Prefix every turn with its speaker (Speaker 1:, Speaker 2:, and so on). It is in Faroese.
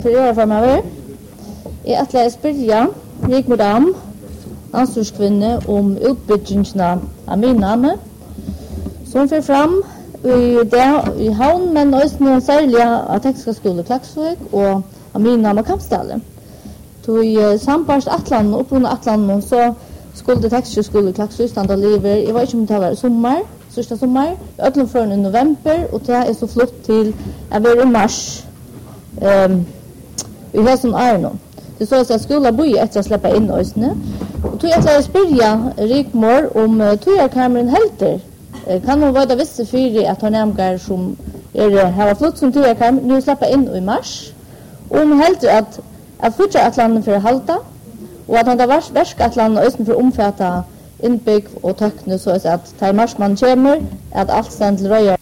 Speaker 1: 4 år framöver. Jag ätlar spyrja Rigmor Dam, ansvarskvinne, om utbyggingen av min namn. Som för fram i havn, men också särliga av tekniska skolan Klaksvik och av min namn Kampsdalen. Så i samparst Atlan, upprunnande Atlan, så skulle tekniska skolan Klaksvik standa lever. Jag vet inte om det var sista sommar, ödlom förrän i november, och det är så flott till att vi är i mars i hösten Arno. Det står att skolan börjar efter att släppa in oss nu. Och tog jag spyrja Rigmor om tojarkameran helter. Kan hon vara vissa fyra att hon nämgar som har flott som tojarkameran nu släppa in i mars. Och hon helter att fortsätta att landa för att halta. Och att han har värska att landa östen för att omfatta inbygg och töckna så att ta i mars man kommer att allt ständ till röja.